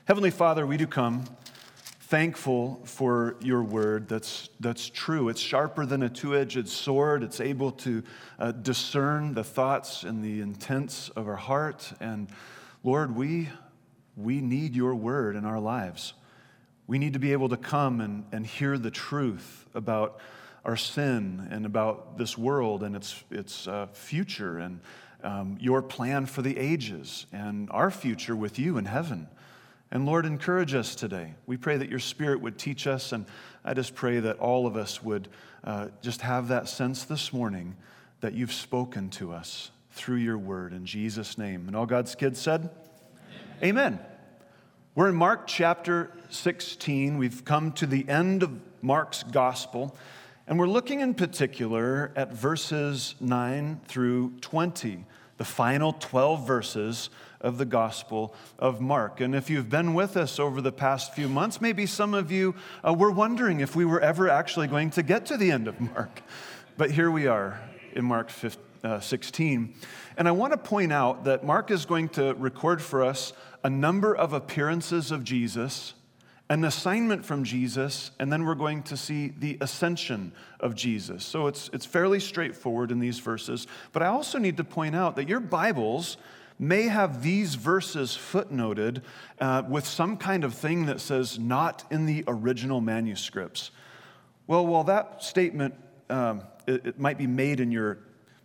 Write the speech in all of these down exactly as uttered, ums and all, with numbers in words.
Heavenly Father, we do come thankful for your word that's that's true. It's sharper than a two-edged sword. It's able to uh, discern the thoughts and the intents of our heart. And Lord, we we need your word in our lives. We need to be able to come and, and hear the truth about our sin and about this world and its its uh, future and um, your plan for the ages and our future with you in heaven. And Lord, encourage us today. We pray that your Spirit would teach us, and I just pray that all of us would uh, just have that sense this morning that you've spoken to us through your word in Jesus' name. And all God's kids said, Amen. Amen. We're in Mark chapter sixteen. We've come to the end of Mark's gospel, and we're looking in particular at verses nine through twenty, the final twelve verses of the Gospel of Mark. And if you've been with us over the past few months, maybe some of you uh, were wondering if we were ever actually going to get to the end of Mark. But here we are in Mark sixteen. And I want to point out that Mark is going to record for us a number of appearances of Jesus, an assignment from Jesus, and then we're going to see the ascension of Jesus. So it's, it's fairly straightforward in these verses. But I also need to point out that your Bibles may have these verses footnoted uh, with some kind of thing that says not in the original manuscripts. Well, while that statement, um, it, it might be made in your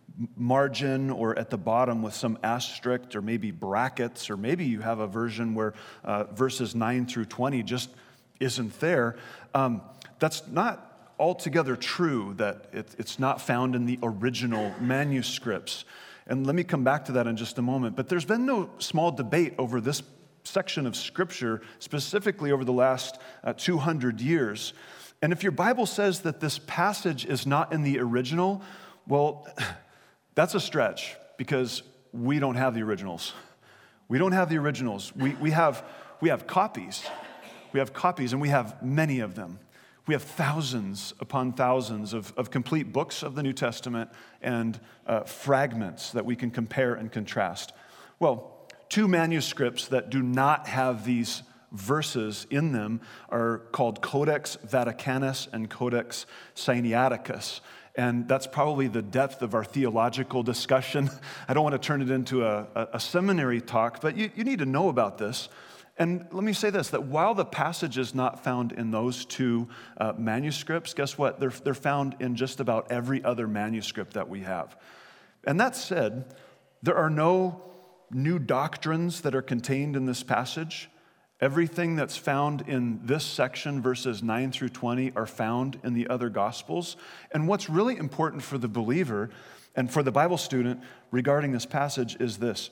margin or at the bottom with some asterisk or maybe brackets, or maybe you have a version where uh, verses nine through twenty just isn't there, um, that's not altogether true that it, it's not found in the original manuscripts. And let me come back to that in just a moment. But there's been no small debate over this section of Scripture, specifically over the last uh, two hundred years. And if your Bible says that this passage is not in the original, well, that's a stretch because we don't have the originals. We don't have the originals. We, we, have, we have copies. We have copies, and we have many of them. We have thousands upon thousands of, of complete books of the New Testament and uh, fragments that we can compare and contrast. Well, two manuscripts that do not have these verses in them are called Codex Vaticanus and Codex Sinaiticus. And that's probably the depth of our theological discussion. I don't want to turn it into a, a, a seminary talk, but you, you need to know about this. And let me say this, that while the passage is not found in those two uh, manuscripts, guess what? They're, they're found in just about every other manuscript that we have. And that said, there are no new doctrines that are contained in this passage. Everything that's found in this section, verses nine through twenty, are found in the other Gospels. And what's really important for the believer and for the Bible student regarding this passage is this.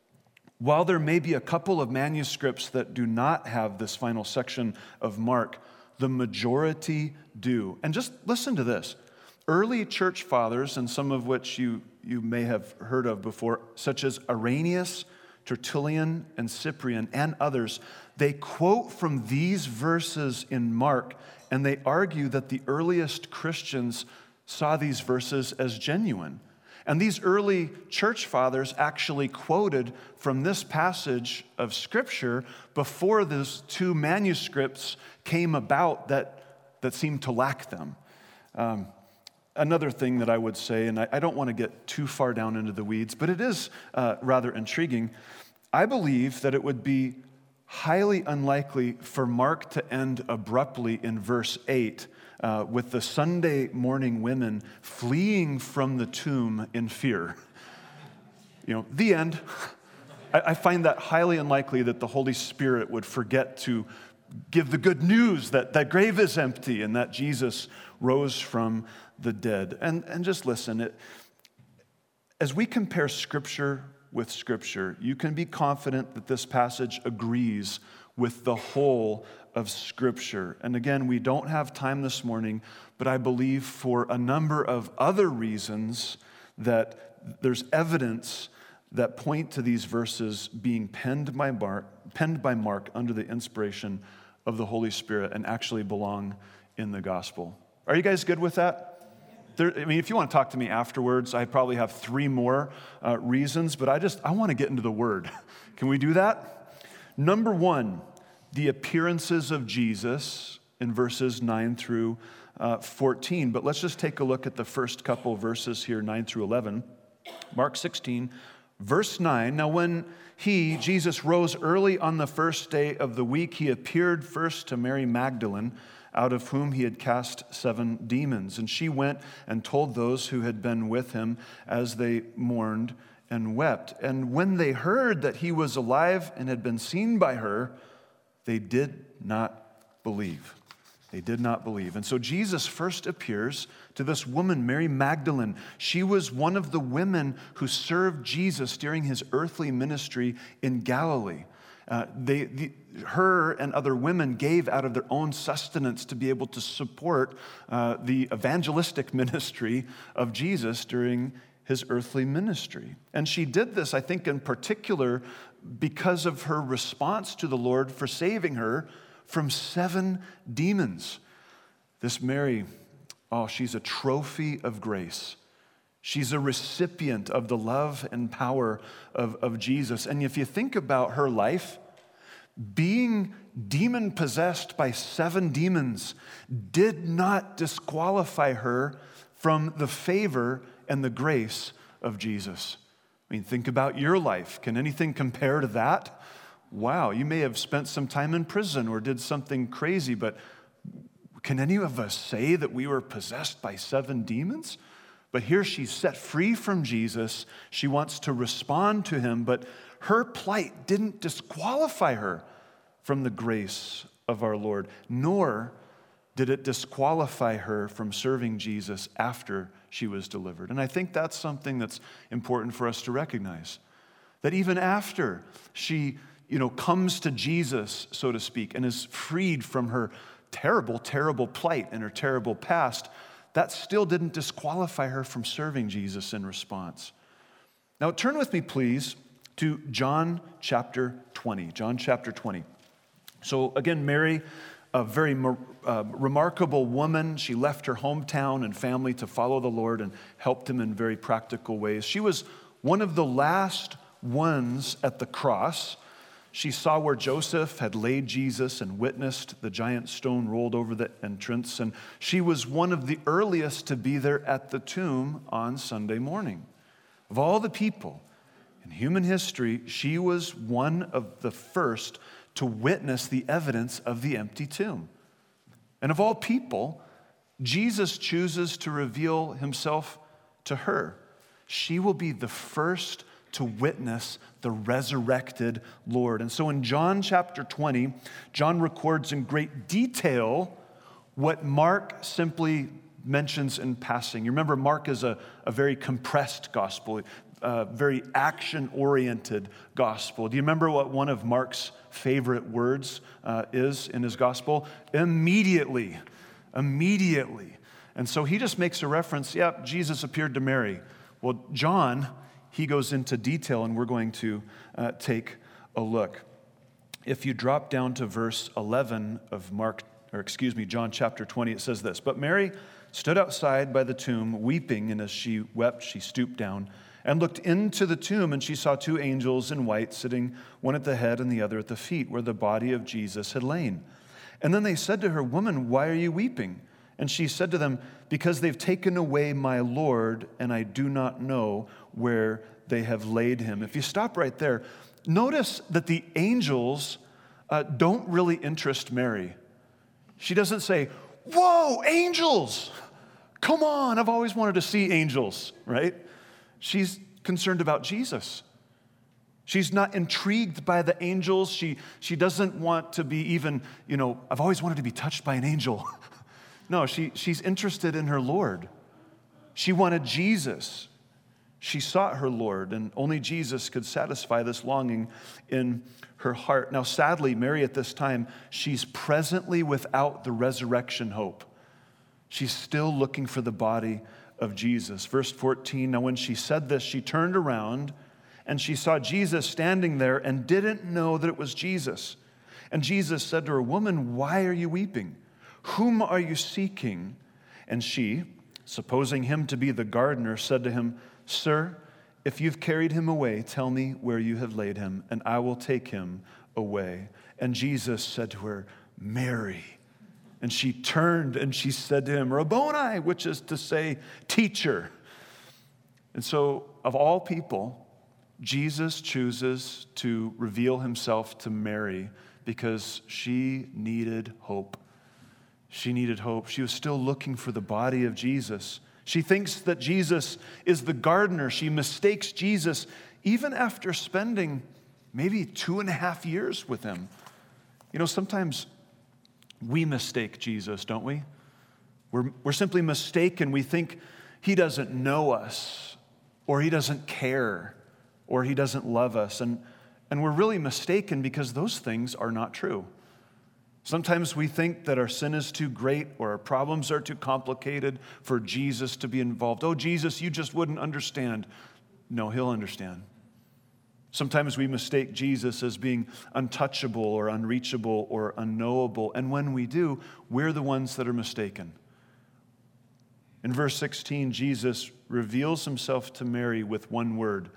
While there may be a couple of manuscripts that do not have this final section of Mark, the majority do. And just listen to this. Early church fathers, and some of which you, you may have heard of before, such as Irenaeus, Tertullian, and Cyprian, and others, they quote from these verses in Mark, and they argue that the earliest Christians saw these verses as genuine. And these early church fathers actually quoted from this passage of Scripture before those two manuscripts came about that, that seemed to lack them. Um, another thing that I would say, and I, I don't want to get too far down into the weeds, but it is uh, rather intriguing. I believe that it would be highly unlikely for Mark to end abruptly in verse eight, Uh, with the Sunday morning women fleeing from the tomb in fear. You know, the end. I, I find that highly unlikely that the Holy Spirit would forget to give the good news that that grave is empty and that Jesus rose from the dead. And, and just listen, it, as we compare Scripture with Scripture, you can be confident that this passage agrees with the whole of Scripture. And again, we don't have time this morning, but I believe for a number of other reasons that there's evidence that point to these verses being penned by Mark, penned by Mark under the inspiration of the Holy Spirit and actually belong in the gospel. Are you guys good with that? There, I mean, if you want to talk to me afterwards, I probably have three more uh, reasons, but I just, I want to get into the Word. Can we do that? Number one, the appearances of Jesus in verses nine through uh, fourteen. But let's just take a look at the first couple verses here, nine through eleven. Mark sixteen, verse nine. Now when he, Jesus, rose early on the first day of the week, he appeared first to Mary Magdalene, out of whom he had cast seven demons. And she went and told those who had been with him as they mourned and wept. And when they heard that he was alive and had been seen by her, they did not believe. They did not believe. And so Jesus first appears to this woman, Mary Magdalene. She was one of the women who served Jesus during his earthly ministry in Galilee. Uh, they, the, her and other women gave out of their own sustenance to be able to support uh, the evangelistic ministry of Jesus during his earthly ministry. And she did this, I think, in particular because of her response to the Lord for saving her from seven demons. This Mary, oh, she's a trophy of grace. She's a recipient of the love and power of, of Jesus. And if you think about her life, being demon-possessed by seven demons did not disqualify her from the favor and the grace of Jesus. I mean, think about your life. Can anything compare to that? Wow, you may have spent some time in prison or did something crazy, but can any of us say that we were possessed by seven demons? But here she's set free from Jesus. She wants to respond to him, but her plight didn't disqualify her from the grace of our Lord, nor did it disqualify her from serving Jesus after she was delivered. And I think that's something that's important for us to recognize, that even after she, you know, comes to Jesus, so to speak, and is freed from her terrible, terrible plight and her terrible past, that still didn't disqualify her from serving Jesus in response. Now, turn with me, please, to John chapter twenty. John chapter twenty. So again, Mary, a very uh, remarkable woman. She left her hometown and family to follow the Lord and helped him in very practical ways. She was one of the last ones at the cross. She saw where Joseph had laid Jesus and witnessed the giant stone rolled over the entrance. And she was one of the earliest to be there at the tomb on Sunday morning. Of all the people in human history, she was one of the first to witness the evidence of the empty tomb. And of all people, Jesus chooses to reveal himself to her. She will be the first to witness the resurrected Lord. And so in John chapter twenty, John records in great detail what Mark simply mentions in passing. You remember, Mark is a, a very compressed gospel, a very action-oriented gospel. Do you remember what one of Mark's favorite words uh, is in his gospel? Immediately. Immediately. And so he just makes a reference, yep, Jesus appeared to Mary. Well, John, he goes into detail, and we're going to uh, take a look. If you drop down to verse eleven of Mark, or excuse me, John chapter twenty, it says this: "But Mary stood outside by the tomb, weeping, and as she wept, she stooped down and looked into the tomb, and she saw two angels in white sitting, one at the head and the other at the feet, where the body of Jesus had lain. And then they said to her, 'Woman, why are you weeping?' And she said to them, 'Because they've taken away my Lord, and I do not know where they have laid him.'" If you stop right there, notice that the angels uh, don't really interest Mary. She doesn't say, "Whoa, angels! Come on, I've always wanted to see angels," right? She's concerned about Jesus. She's not intrigued by the angels. She, she doesn't want to be even, you know, "I've always wanted to be touched by an angel." No, she, she's interested in her Lord. She wanted Jesus. She sought her Lord, and only Jesus could satisfy this longing in her heart. Now, sadly, Mary at this time, she's presently without the resurrection hope. She's still looking for the body of Jesus. Verse fourteen, "Now when she said this, she turned around, and she saw Jesus standing there and didn't know that it was Jesus. And Jesus said to her, 'Woman, why are you weeping? Whom are you seeking?' And she, supposing him to be the gardener, said to him, 'Sir, if you've carried him away, tell me where you have laid him, and I will take him away. And Jesus said to her, Mary. And she turned and she said to him, Rabboni, which is to say, teacher. And so, of all people, Jesus chooses to reveal himself to Mary because she needed hope. She needed hope. She was still looking for the body of Jesus. She thinks that Jesus is the gardener. She mistakes Jesus even after spending maybe two and a half years with him. You know, sometimes we mistake Jesus, don't we? We're, we're simply mistaken. We think he doesn't know us, or he doesn't care, or he doesn't love us. And, and we're really mistaken because those things are not true. Sometimes we think that our sin is too great or our problems are too complicated for Jesus to be involved. Oh, Jesus, you just wouldn't understand. No, he'll understand. Sometimes we mistake Jesus as being untouchable or unreachable or unknowable. And when we do, we're the ones that are mistaken. In verse sixteen, Jesus reveals himself to Mary with one word,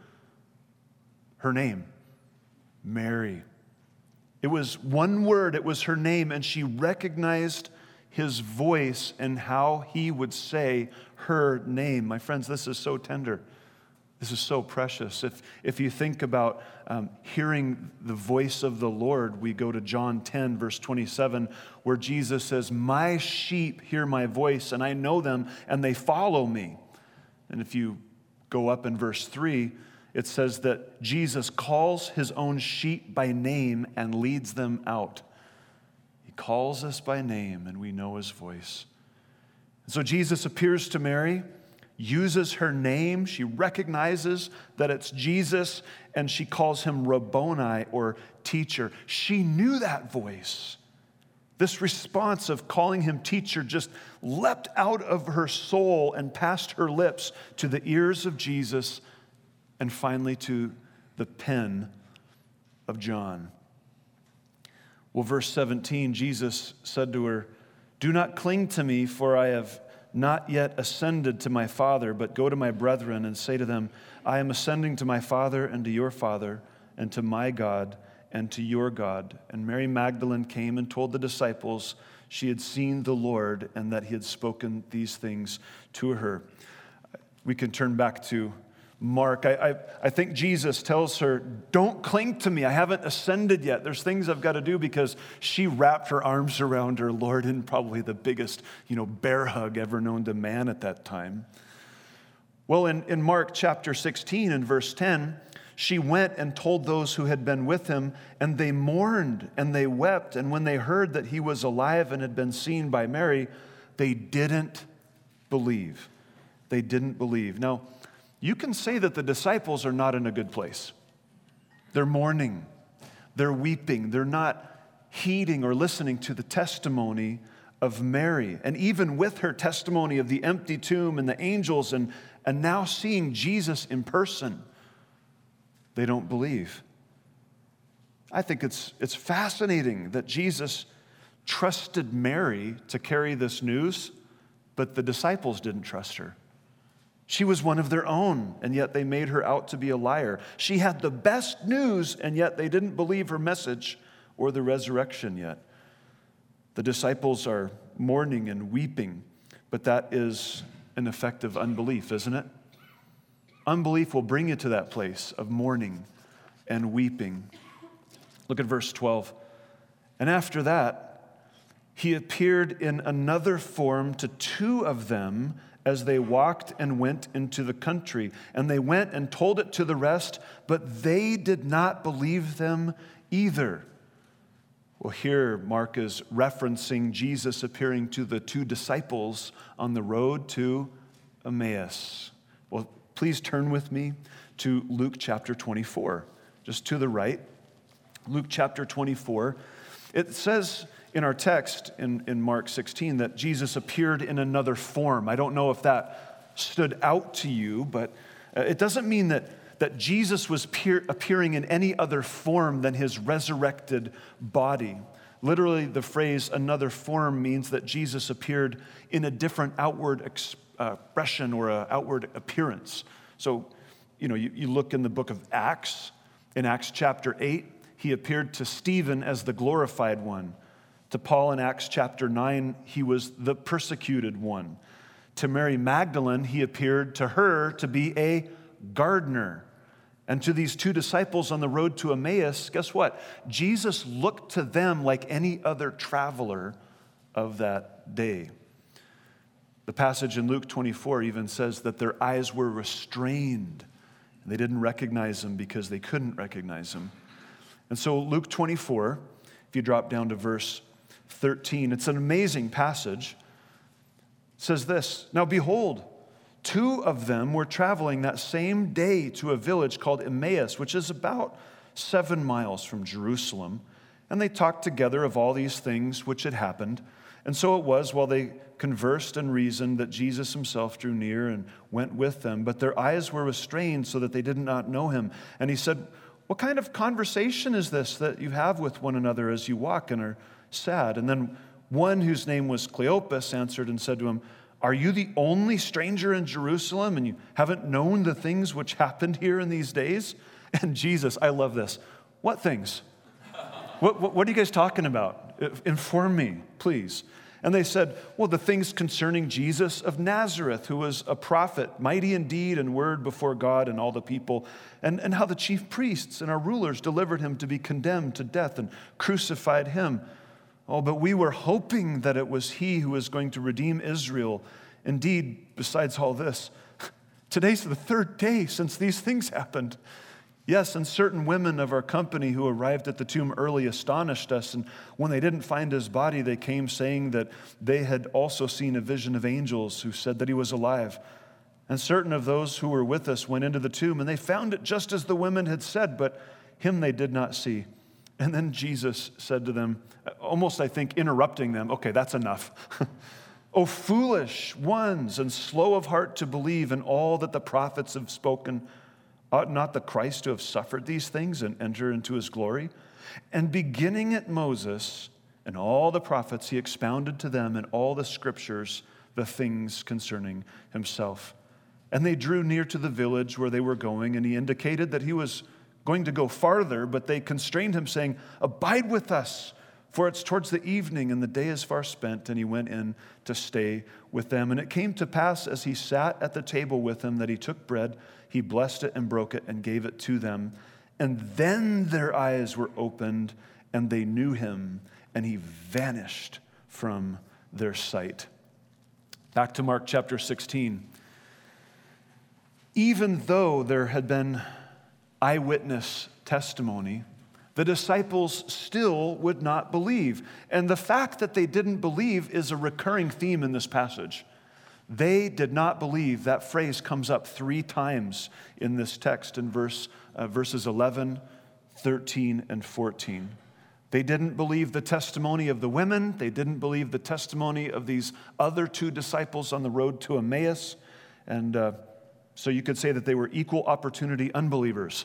her name, Mary. It was one word, it was her name, and she recognized his voice and how he would say her name. My friends, this is so tender. This is so precious. If, if you think about um, hearing the voice of the Lord, we go to John ten, verse twenty-seven, where Jesus says, my sheep hear my voice, and I know them, and they follow me. And if you go up in verse three, it says that Jesus calls his own sheep by name and leads them out. He calls us by name, and we know his voice. And so Jesus appears to Mary, uses her name. She recognizes that it's Jesus, and she calls him Rabboni, or teacher. She knew that voice. This response of calling him teacher just leapt out of her soul and past her lips to the ears of Jesus, and finally to the pen of John. Well, verse seventeen, Jesus said to her, do not cling to me, for I have not yet ascended to my Father, but go to my brethren and say to them, I am ascending to my Father and to your Father, and to my God and to your God. And Mary Magdalene came and told the disciples she had seen the Lord and that he had spoken these things to her. We can turn back to Mark. I, I, I think Jesus tells her, don't cling to me. I haven't ascended yet. There's things I've got to do, because she wrapped her arms around her Lord in probably the biggest, you know, bear hug ever known to man at that time. Well, in, in Mark chapter sixteen and verse ten, she went and told those who had been with him, and they mourned and they wept. And when they heard that he was alive and had been seen by Mary, they didn't believe. They didn't believe. Now, you can say that the disciples are not in a good place. They're mourning. They're weeping. They're not heeding or listening to the testimony of Mary. And even with her testimony of the empty tomb and the angels and, and now seeing Jesus in person, they don't believe. I think it's, it's fascinating that Jesus trusted Mary to carry this news, but the disciples didn't trust her. She was one of their own, and yet they made her out to be a liar. She had the best news, and yet they didn't believe her message or the resurrection yet. The disciples are mourning and weeping, but that is an effect of unbelief, isn't it? Unbelief will bring you to that place of mourning and weeping. Look at verse twelve. And after that, he appeared in another form to two of them as they walked and went into the country. And they went and told it to the rest, but they did not believe them either. Well, here Mark is referencing Jesus appearing to the two disciples on the road to Emmaus. Well, please turn with me to Luke chapter twenty-four, just to the right. Luke chapter twenty-four. It says in our text in, in Mark sixteen that Jesus appeared in another form. I don't know if that stood out to you, but it doesn't mean that, that Jesus was peer, appearing in any other form than his resurrected body. Literally, the phrase another form means that Jesus appeared in a different outward expression or an outward appearance. So, you know, you, you look in the book of Acts, in Acts chapter eight, he appeared to Stephen as the glorified one. To Paul in Acts chapter nine, he was the persecuted one. To Mary Magdalene, he appeared to her to be a gardener. And to these two disciples on the road to Emmaus, guess what? Jesus looked to them like any other traveler of that day. The passage in Luke twenty-four even says that their eyes were restrained. They didn't recognize him because they couldn't recognize him. And so Luke twenty-four, if you drop down to verse thirteen, it's an amazing passage. It says this, "Now behold, two of them were traveling that same day to a village called Emmaus, which is about seven miles from Jerusalem. And they talked together of all these things which had happened. And so it was, while they conversed and reasoned, that Jesus himself drew near and went with them. But their eyes were restrained so that they did not know him. And he said, 'What kind of conversation is this that you have with one another as you walk and are sad?' And then one whose name was Cleopas answered and said to him, 'Are you the only stranger in Jerusalem, and you haven't known the things which happened here in these days?' And Jesus, I love this. 'What things? What, what, what are you guys talking about? Inform me, please.' And they said, 'Well, the things concerning Jesus of Nazareth, who was a prophet, mighty in deed and word before God and all the people, and, and how the chief priests and our rulers delivered him to be condemned to death and crucified him. Oh, but we were hoping that it was he who was going to redeem Israel. Indeed, besides all this, today's the third day since these things happened. Yes, and certain women of our company who arrived at the tomb early astonished us, and when they didn't find his body, they came saying that they had also seen a vision of angels who said that he was alive. And certain of those who were with us went into the tomb, and they found it just as the women had said, but him they did not see.' And then Jesus said to them, almost, I think, interrupting them, 'Okay, that's enough. O foolish ones and slow of heart to believe in all that the prophets have spoken. Ought not the Christ to have suffered these things and enter into his glory?' And beginning at Moses and all the prophets, he expounded to them in all the scriptures the things concerning himself. And they drew near to the village where they were going, and he indicated that he was going to go farther, but they constrained him, saying, 'Abide with us, for it's towards the evening, and the day is far spent.' And he went in to stay with them. And it came to pass, as he sat at the table with them, that he took bread, he blessed it and broke it and gave it to them. And then their eyes were opened, and they knew him, and he vanished from their sight." Back to Mark chapter sixteen. Even though there had been eyewitness testimony, the disciples still would not believe. And the fact that they didn't believe is a recurring theme in this passage. They did not believe. That phrase comes up three times in this text in verse, uh, verses eleven, thirteen, and fourteen. They didn't believe the testimony of the women. They didn't believe the testimony of these other two disciples on the road to Emmaus. And uh, so you could say that they were equal opportunity unbelievers,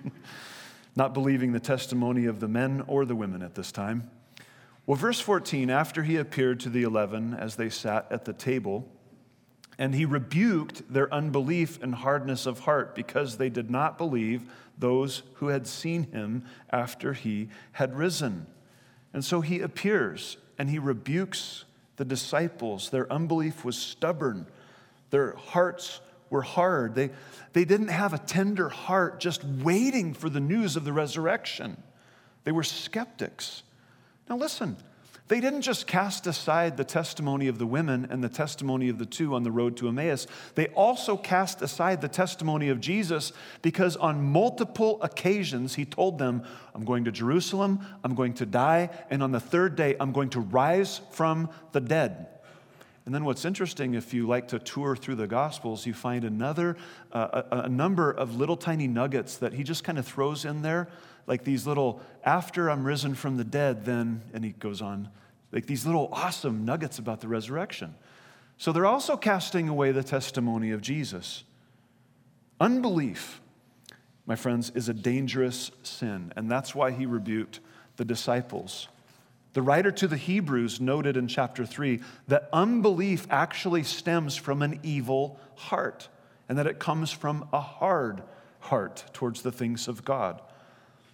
not believing the testimony of the men or the women at this time. Well, verse fourteen, after he appeared to the eleven as they sat at the table, and he rebuked their unbelief and hardness of heart because they did not believe those who had seen him after he had risen. And so he appears and he rebukes the disciples. Their unbelief was stubborn. Their hearts were hard. They, they didn't have a tender heart just waiting for the news of the resurrection. They were skeptics. Now listen, they didn't just cast aside the testimony of the women and the testimony of the two on the road to Emmaus. They also cast aside the testimony of Jesus because on multiple occasions he told them, "I'm going to Jerusalem, I'm going to die, and on the third day I'm going to rise from the dead." And then what's interesting, if you like to tour through the Gospels, you find another, uh, a, a number of little tiny nuggets that he just kind of throws in there, like these little, after I'm risen from the dead, then, and he goes on, like these little awesome nuggets about the resurrection. So they're also casting away the testimony of Jesus. Unbelief, my friends, is a dangerous sin, and that's why he rebuked the disciples. The writer to the Hebrews noted in chapter three that unbelief actually stems from an evil heart and that it comes from a hard heart towards the things of God.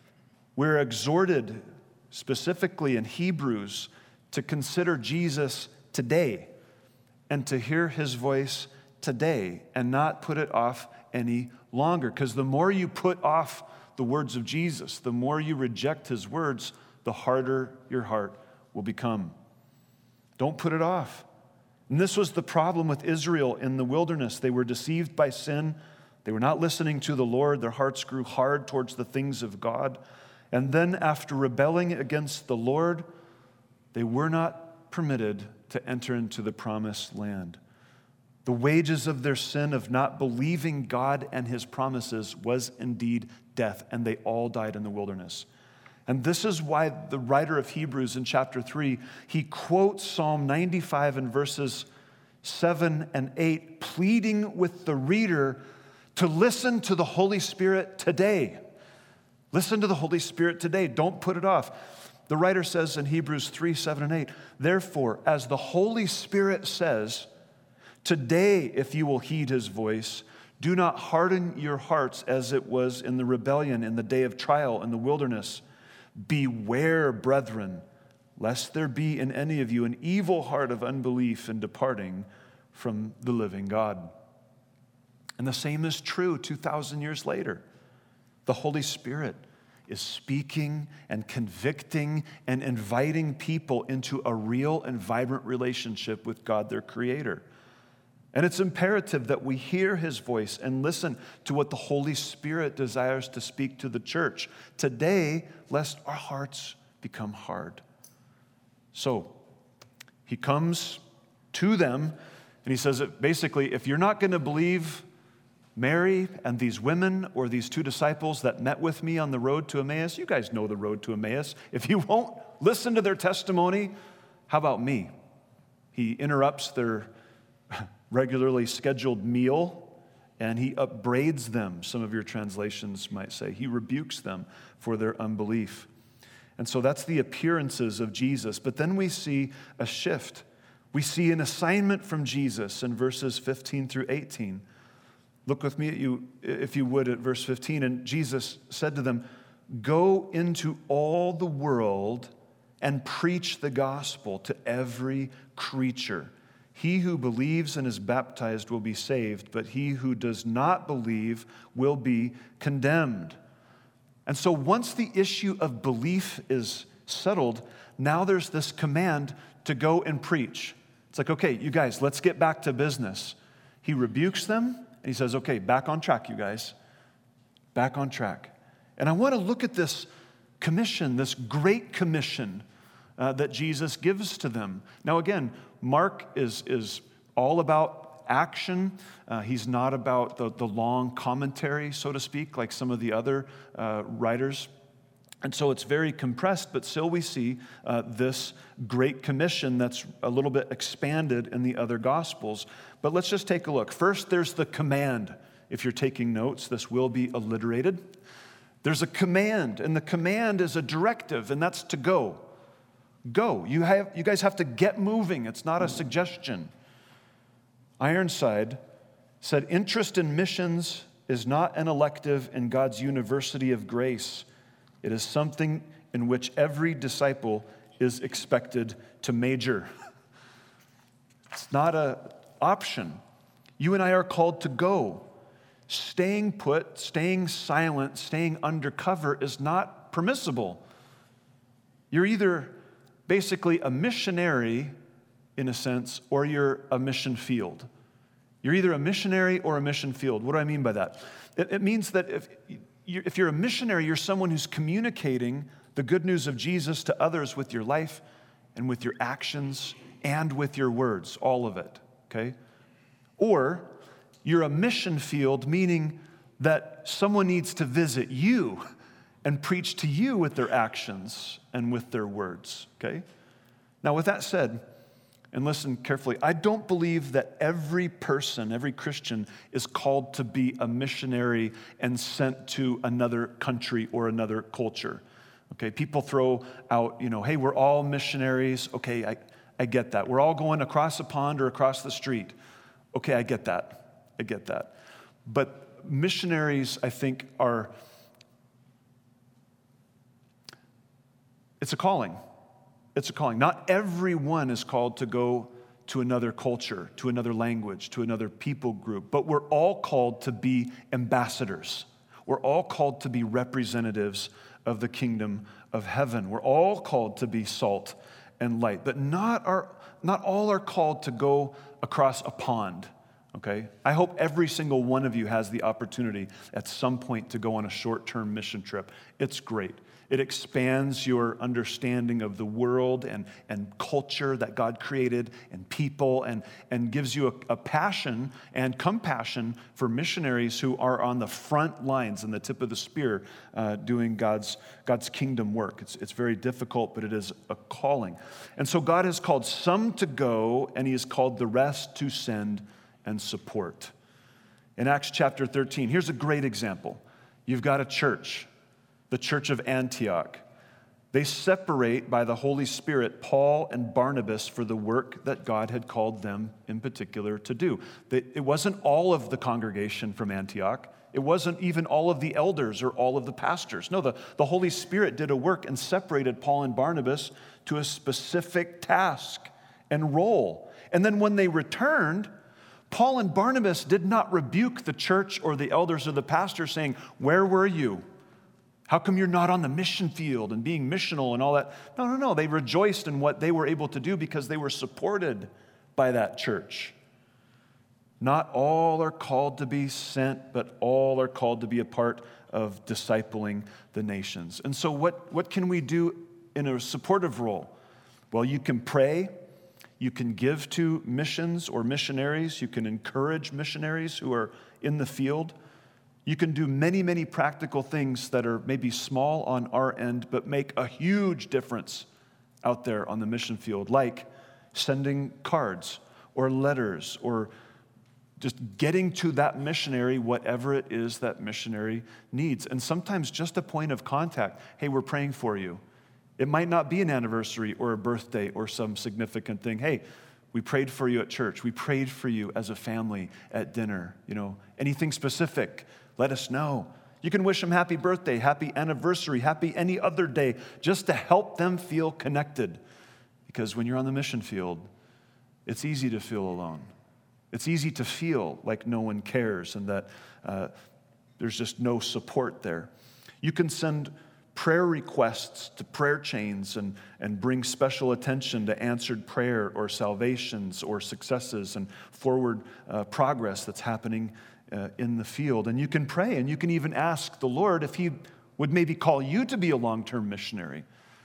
We're exhorted specifically in Hebrews to consider Jesus today and to hear his voice today and not put it off any longer. Because the more you put off the words of Jesus, the more you reject his words, the harder your heart will become. Don't put it off. And this was the problem with Israel in the wilderness. They were deceived by sin. They were not listening to the Lord. Their hearts grew hard towards the things of God. And then after rebelling against the Lord, they were not permitted to enter into the promised land. The wages of their sin of not believing God and his promises was indeed death, and they all died in the wilderness. And this is why the writer of Hebrews in chapter three, he quotes Psalm ninety-five in verses seven and eight, pleading with the reader to listen to the Holy Spirit today. Listen to the Holy Spirit today. Don't put it off. The writer says in Hebrews three, seven, and eight, therefore, as the Holy Spirit says, today, if you will heed his voice, do not harden your hearts as it was in the rebellion in the day of trial in the wilderness. Beware, brethren, lest there be in any of you an evil heart of unbelief in departing from the living God. And the same is true two thousand years later. The Holy Spirit is speaking and convicting and inviting people into a real and vibrant relationship with God, their Creator. And it's imperative that we hear his voice and listen to what the Holy Spirit desires to speak to the church today, lest our hearts become hard. So he comes to them and he says that basically, if you're not going to believe Mary and these women or these two disciples that met with me on the road to Emmaus, you guys know the road to Emmaus. If you won't listen to their testimony, how about me? He interrupts their regularly scheduled meal, and he upbraids them, some of your translations might say. He rebukes them for their unbelief. And so that's the appearances of Jesus. But then we see a shift. We see an assignment from Jesus in verses fifteen through eighteen. Look with me, at you, if you would, at verse fifteen. And Jesus said to them, go into all the world and preach the gospel to every creature. He who believes and is baptized will be saved, but he who does not believe will be condemned. And so once the issue of belief is settled, now there's this command to go and preach. It's like, okay, you guys, let's get back to business. He rebukes them, and he says, okay, back on track, you guys. Back on track. And I want to look at this commission, this great commission uh, that Jesus gives to them. Now again, Mark is, is all about action. Uh, he's not about the, the long commentary, so to speak, like some of the other uh, writers. And so it's very compressed, but still we see uh, this great commission that's a little bit expanded in the other Gospels. But let's just take a look. First, there's the command. If you're taking notes, this will be alliterated. There's a command, and the command is a directive, and that's to go. Go. You have, you guys have to get moving. It's not a suggestion. Ironside said, interest in missions is not an elective in God's university of grace. It is something in which every disciple is expected to major. It's not an option. You and I are called to go. Staying put, staying silent, staying undercover is not permissible. You're either basically a missionary, in a sense, or you're a mission field. You're either a missionary or a mission field. What do I mean by that? It, it means that if, if you're a missionary, you're someone who's communicating the good news of Jesus to others with your life and with your actions and with your words, all of it, okay? Or you're a mission field, meaning that someone needs to visit you and preach to you with their actions and with their words, okay? Now, with that said, and listen carefully, I don't believe that every person, every Christian is called to be a missionary and sent to another country or another culture, okay? People throw out, you know, hey, we're all missionaries. Okay, I, I get that. We're all going across a pond or across the street. Okay, I get that. I get that. But missionaries, I think, are It's a calling. It's a calling. Not everyone is called to go to another culture, to another language, to another people group, but we're all called to be ambassadors. We're all called to be representatives of the kingdom of heaven. We're all called to be salt and light, but not, our, not all are called to go across a pond, okay? I hope every single one of you has the opportunity at some point to go on a short-term mission trip. It's great. It expands your understanding of the world and, and culture that God created and people, and, and gives you a, a passion and compassion for missionaries who are on the front lines and the tip of the spear uh, doing God's, God's kingdom work. It's, it's very difficult, but it is a calling. And so God has called some to go, and he has called the rest to send and support. In Acts chapter thirteen, here's a great example. You've got a church, the church of Antioch. They separate by the Holy Spirit Paul and Barnabas for the work that God had called them in particular to do. They, it wasn't all of the congregation from Antioch. It wasn't even all of the elders or all of the pastors. No, the, the Holy Spirit did a work and separated Paul and Barnabas to a specific task and role. And then when they returned, Paul and Barnabas did not rebuke the church or the elders or the pastors saying, "Where were you? How come you're not on the mission field and being missional and all that?" No, no, no. They rejoiced in what they were able to do because they were supported by that church. Not all are called to be sent, but all are called to be a part of discipling the nations. And so what, what can we do in a supportive role? Well, you can pray. You can give to missions or missionaries. You can encourage missionaries who are in the field. You can do many, many practical things that are maybe small on our end, but make a huge difference out there on the mission field, like sending cards or letters or just getting to that missionary whatever it is that missionary needs. And sometimes just a point of contact. Hey, we're praying for you. It might not be an anniversary or a birthday or some significant thing. Hey, we prayed for you at church. We prayed for you as a family at dinner. You know, anything specific, let us know. You can wish them happy birthday, happy anniversary, happy any other day, just to help them feel connected. Because when you're on the mission field, it's easy to feel alone. It's easy to feel like no one cares and that uh, there's just no support there. You can send prayer requests to prayer chains and, and bring special attention to answered prayer or salvations or successes and forward uh, progress that's happening uh, in the field. And you can pray, and you can even ask the Lord if he would maybe call you to be a long-term missionary.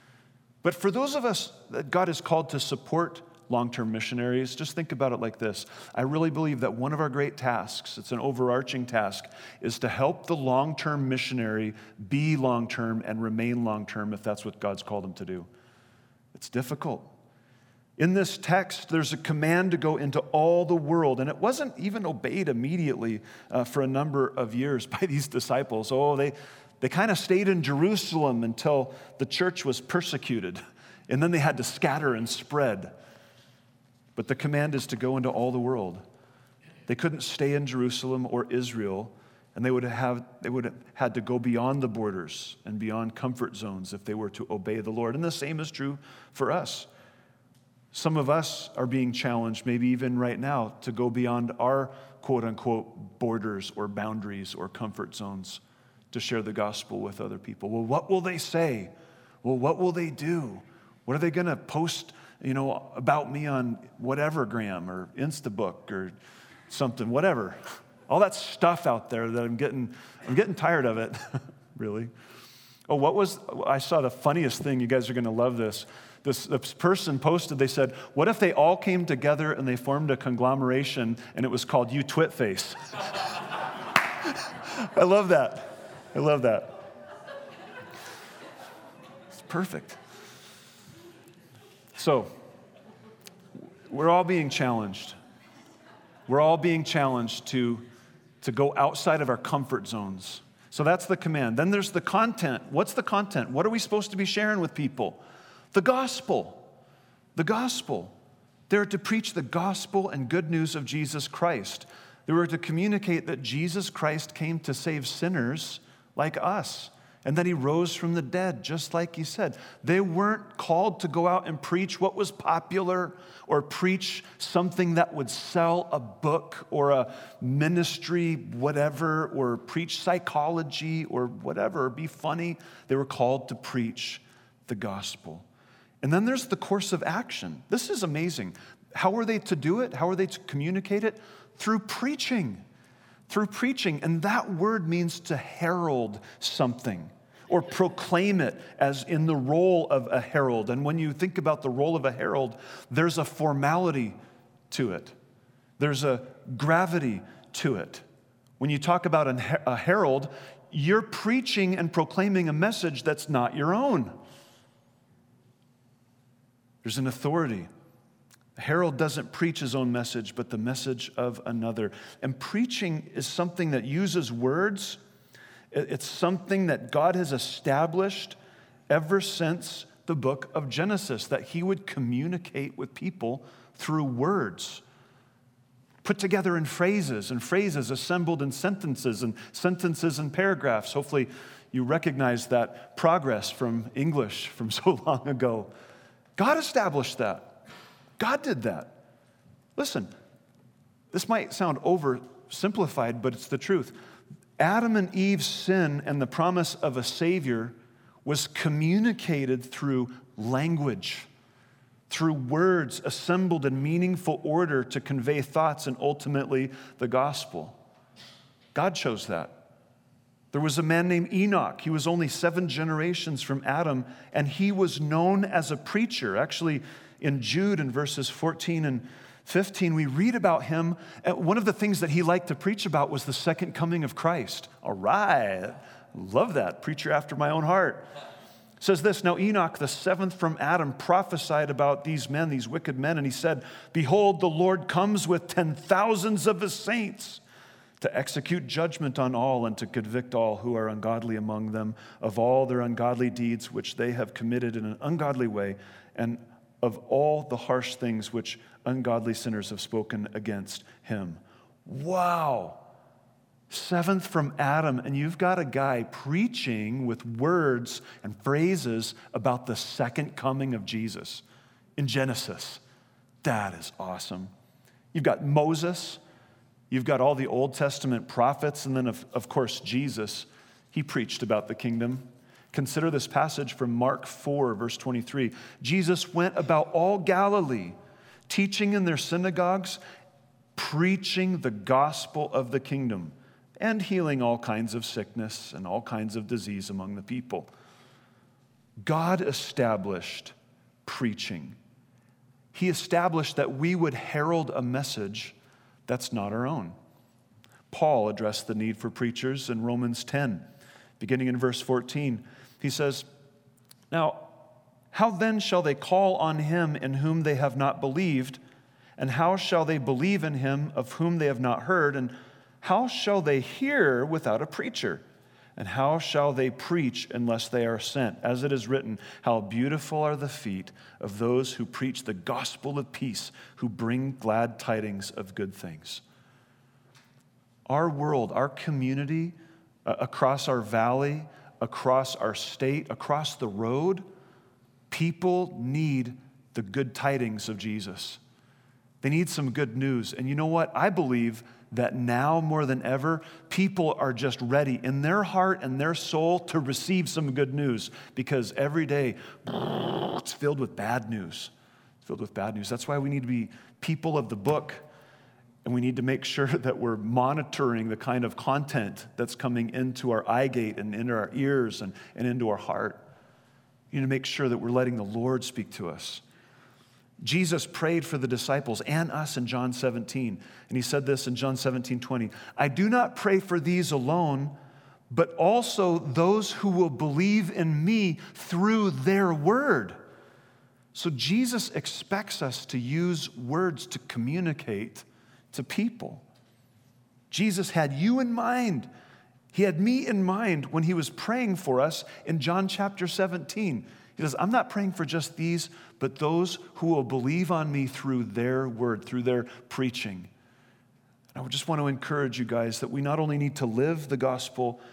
But for those of us that God has called to support long-term missionaries, just think about it like this. I really believe that one of our great tasks, it's an overarching task, is to help the long-term missionary be long-term and remain long-term if that's what God's called them to do. It's difficult. In this text, there's a command to go into all the world, and it wasn't even obeyed immediately uh, for a number of years by these disciples. Oh, they, they kind of stayed in Jerusalem until the church was persecuted, and then they had to scatter and spread. But the command is to go into all the world. They couldn't stay in Jerusalem or Israel, and they would have they would have had to go beyond the borders and beyond comfort zones if they were to obey the Lord. And the same is true for us. Some of us are being challenged, maybe even right now, to go beyond our quote-unquote borders or boundaries or comfort zones to share the gospel with other people. Well, what will they say? Well, what will they do? What are they going to post, you know, about me on whatevergram or Instabook or something, whatever. All that stuff out there that I'm getting, I'm getting tired of it, really. Oh, what was, I saw the funniest thing. You guys are going to love this. This, this person posted, they said, what if they all came together and they formed a conglomeration and it was called You Twit Face? I love that. I love that. It's perfect. So, we're all being challenged. We're all being challenged to, to go outside of our comfort zones. So that's the command. Then there's the content. What's the content? What are we supposed to be sharing with people? The gospel. The gospel. They're to preach the gospel and good news of Jesus Christ. They were to communicate that Jesus Christ came to save sinners like us. And then he rose from the dead, just like he said. They weren't called to go out and preach what was popular or preach something that would sell a book or a ministry, whatever, or preach psychology or whatever, or be funny. They were called to preach the gospel. And then there's the course of action. This is amazing. How are they to do it? How are they to communicate it? Through preaching. Through preaching. And that word means to herald something, or proclaim it, as in the role of a herald. And when you think about the role of a herald, there's a formality to it. There's a gravity to it. When you talk about a herald, you're preaching and proclaiming a message that's not your own. There's an authority. A herald doesn't preach his own message, but the message of another. And preaching is something that uses words. It's something that God has established ever since the book of Genesis, that he would communicate with people through words, put together in phrases, and phrases assembled in sentences, and sentences in paragraphs. Hopefully you recognize that progress from English from so long ago. God established that. God did that. Listen, this might sound oversimplified, but it's the truth. Adam and Eve's sin and the promise of a Savior was communicated through language, through words assembled in meaningful order to convey thoughts and ultimately the gospel. God chose that. There was a man named Enoch. He was only seven generations from Adam, and he was known as a preacher. Actually, in Jude, in verses fourteen and fifteen, we read about him. One of the things that he liked to preach about was the second coming of Christ. All right, love that. Preacher after my own heart. It says this, now Enoch, the seventh from Adam, prophesied about these men, these wicked men, and he said, behold, the Lord comes with ten thousands of his saints to execute judgment on all and to convict all who are ungodly among them of all their ungodly deeds which they have committed in an ungodly way, and of all the harsh things which ungodly sinners have spoken against him. Wow. Seventh from Adam, and you've got a guy preaching with words and phrases about the second coming of Jesus in Genesis. That is awesome. You've got Moses, you've got all the Old Testament prophets, and then, of, of course, Jesus. He preached about the kingdom. Consider this passage from Mark four, verse twenty-three. Jesus went about all Galilee, teaching in their synagogues, preaching the gospel of the kingdom, and healing all kinds of sickness and all kinds of disease among the people. God established preaching. He established that we would herald a message that's not our own. Paul addressed the need for preachers in Romans ten, beginning in verse fourteen. He says, now, how then shall they call on him in whom they have not believed? And how shall they believe in him of whom they have not heard? And how shall they hear without a preacher? And how shall they preach unless they are sent? As it is written, how beautiful are the feet of those who preach the gospel of peace, who bring glad tidings of good things. Our world, our community, uh, across our valley, across our state, across the road, people need the good tidings of Jesus. They need some good news. And you know what? I believe that now more than ever, people are just ready in their heart and their soul to receive some good news, because every day it's filled with bad news. It's filled with bad news. That's why we need to be people of the book, and we need to make sure that we're monitoring the kind of content that's coming into our eye gate and into our ears and, and into our heart. We need to make sure that we're letting the Lord speak to us. Jesus prayed for the disciples and us in John seventeen. And he said this in John seventeen twenty. I do not pray for these alone, but also those who will believe in me through their word. So Jesus expects us to use words to communicate to people. Jesus had you in mind. He had me in mind when he was praying for us in John chapter seventeen. He says, I'm not praying for just these, but those who will believe on me through their word, through their preaching. And I just want to encourage you guys that we not only need to live the gospel,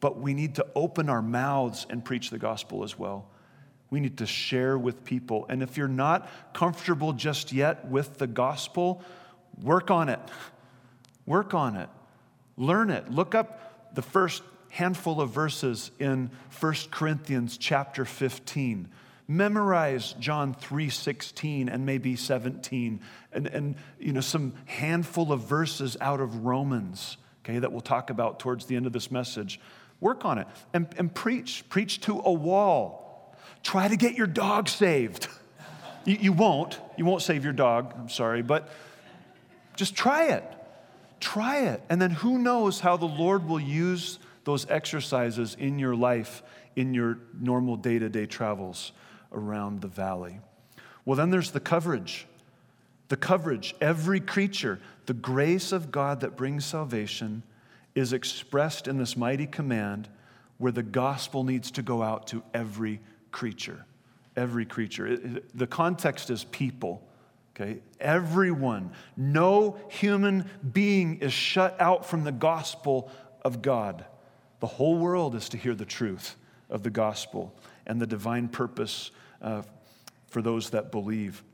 but we need to open our mouths and preach the gospel as well. We need to share with people. And if you're not comfortable just yet with the gospel, work on it. Work on it. Learn it. Look up the first handful of verses in First Corinthians chapter fifteen. Memorize John three sixteen and maybe seventeen, and, and you know some handful of verses out of Romans, okay, that we'll talk about towards the end of this message. Work on it and, and preach. Preach to a wall. Try to get your dog saved. You, you won't. You won't save your dog, I'm sorry, but just try it. Try it. And then who knows how the Lord will use those exercises in your life, in your normal day-to-day travels around the valley. Well, then there's the coverage. The coverage. Every creature, the grace of God that brings salvation is expressed in this mighty command where the gospel needs to go out to every creature. Every creature. It, it, the context is people. Okay? Everyone. No human being is shut out from the gospel of God. The whole world is to hear the truth of the gospel and the divine purpose uh, for those that believe.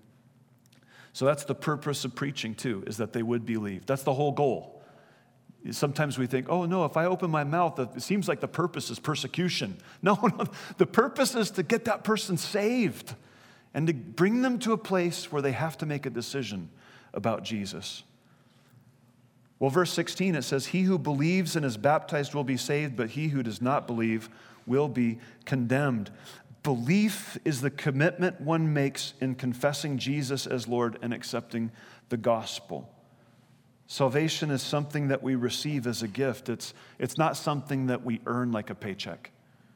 So that's the purpose of preaching too, is that they would believe. That's the whole goal. Sometimes we think, oh no, if I open my mouth, it seems like the purpose is persecution. No, no, the purpose is to get that person saved and to bring them to a place where they have to make a decision about Jesus. Well, verse sixteen, it says, he who believes and is baptized will be saved, but he who does not believe will be condemned. Belief is the commitment one makes in confessing Jesus as Lord and accepting the gospel. Salvation is something that we receive as a gift. It's, it's not something that we earn like a paycheck.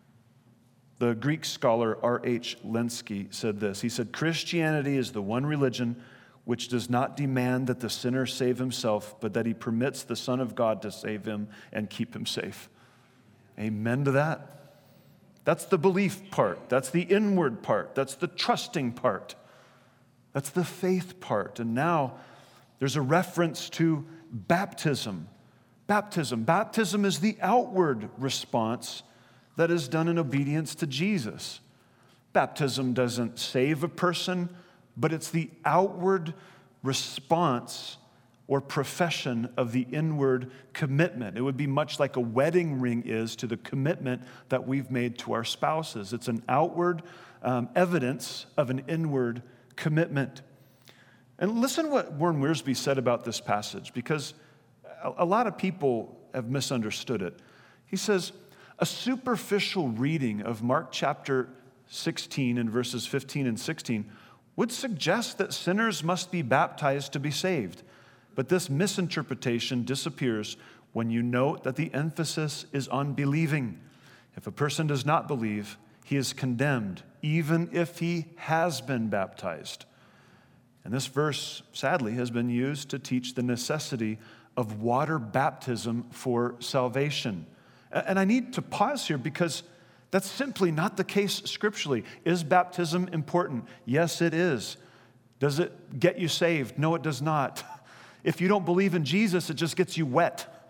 The Greek scholar R H Lenski said this. He said, Christianity is the one religion which does not demand that the sinner save himself, but that he permits the Son of God to save him and keep him safe. Amen to that. That's the belief part. That's the inward part. That's the trusting part. That's the faith part. And now there's a reference to baptism. Baptism. Baptism is the outward response that is done in obedience to Jesus. Baptism doesn't save a person, but it's the outward response or profession of the inward commitment. It would be much like a wedding ring is to the commitment that we've made to our spouses. It's an outward um, evidence of an inward commitment. And listen what Warren Wiersbe said about this passage, because a lot of people have misunderstood it. He says, a superficial reading of Mark chapter sixteen and verses fifteen and sixteen would suggest that sinners must be baptized to be saved. But this misinterpretation disappears when you note that the emphasis is on believing. If a person does not believe, he is condemned, even if he has been baptized. And this verse, sadly, has been used to teach the necessity of water baptism for salvation. And I need to pause here because that's simply not the case scripturally. Is baptism important? Yes, it is. Does it get you saved? No, it does not. If you don't believe in Jesus, it just gets you wet.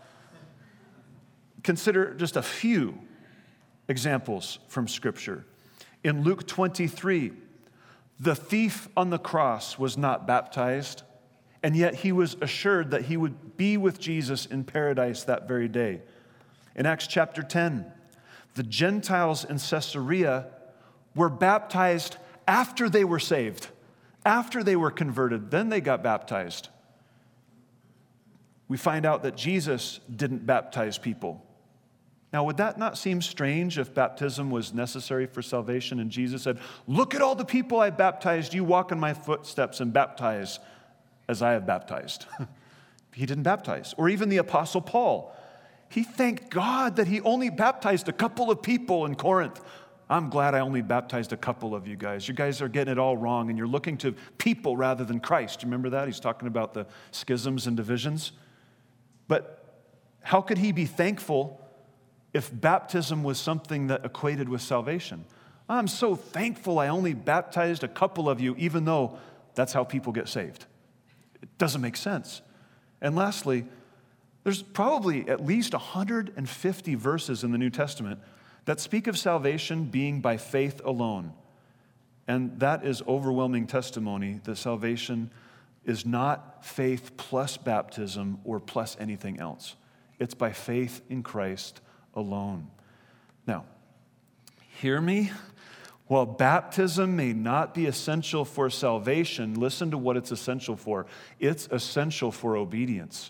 Consider just a few examples from Scripture. In Luke twenty-three, the thief on the cross was not baptized, and yet he was assured that he would be with Jesus in paradise that very day. In Acts chapter ten, the Gentiles in Caesarea were baptized after they were saved, after they were converted. Then they got baptized. We find out that Jesus didn't baptize people. Now, would that not seem strange if baptism was necessary for salvation and Jesus said, look at all the people I baptized, you walk in my footsteps and baptize as I have baptized. He didn't baptize. Or even the Apostle Paul. He thanked God that he only baptized a couple of people in Corinth. I'm glad I only baptized a couple of you guys. You guys are getting it all wrong, and you're looking to people rather than Christ. You remember that? He's talking about the schisms and divisions. But how could he be thankful if baptism was something that equated with salvation? I'm so thankful I only baptized a couple of you, even though that's how people get saved. It doesn't make sense. And lastly, There's probably at least one hundred fifty verses in the New Testament that speak of salvation being by faith alone. And that is overwhelming testimony that salvation is not faith plus baptism or plus anything else. It's by faith in Christ alone. Now, hear me. While baptism may not be essential for salvation, listen to what it's essential for. It's essential for obedience.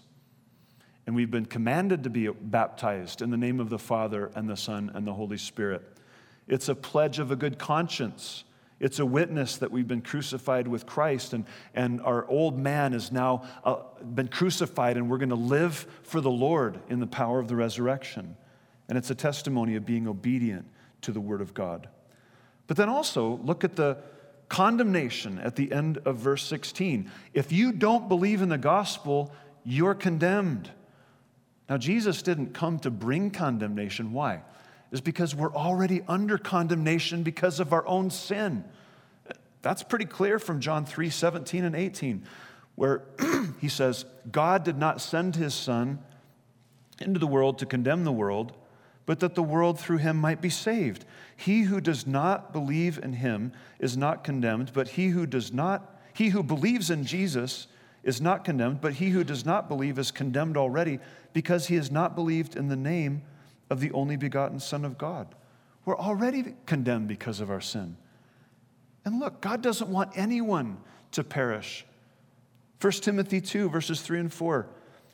And we've been commanded to be baptized in the name of the Father and the Son and the Holy Spirit. It's a pledge of a good conscience. It's a witness that we've been crucified with Christ, and, and our old man has now uh, been crucified, and we're going to live for the Lord in the power of the resurrection. And it's a testimony of being obedient to the Word of God. But then also, look at the condemnation at the end of verse sixteen. If you don't believe in the gospel, you're condemned. Now, Jesus didn't come to bring condemnation. Why? It's because we're already under condemnation because of our own sin. That's pretty clear from John three seventeen and eighteen, where he says, God did not send his Son into the world to condemn the world, but that the world through him might be saved. He who does not believe in him is not condemned, but he who does not, he who believes in Jesus is not condemned, but he who does not believe is condemned already, because he has not believed in the name of the only begotten Son of God. We're already condemned because of our sin. And look, God doesn't want anyone to perish. First Timothy two, verses three and four.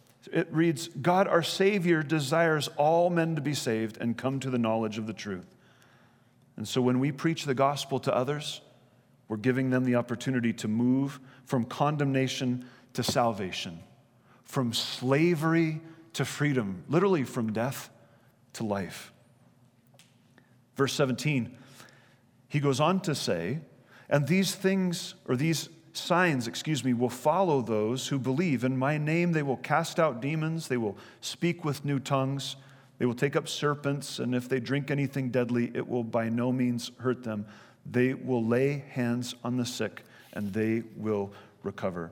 It reads, God our Savior desires all men to be saved and come to the knowledge of the truth. And so when we preach the gospel to others, we're giving them the opportunity to move from condemnation to salvation, from slavery to freedom, literally from death to life. Verse seventeen, he goes on to say, and these things, or these signs, excuse me, will follow those who believe. In my name they will cast out demons, they will speak with new tongues, they will take up serpents, and if they drink anything deadly, it will by no means hurt them. They will lay hands on the sick, and they will recover.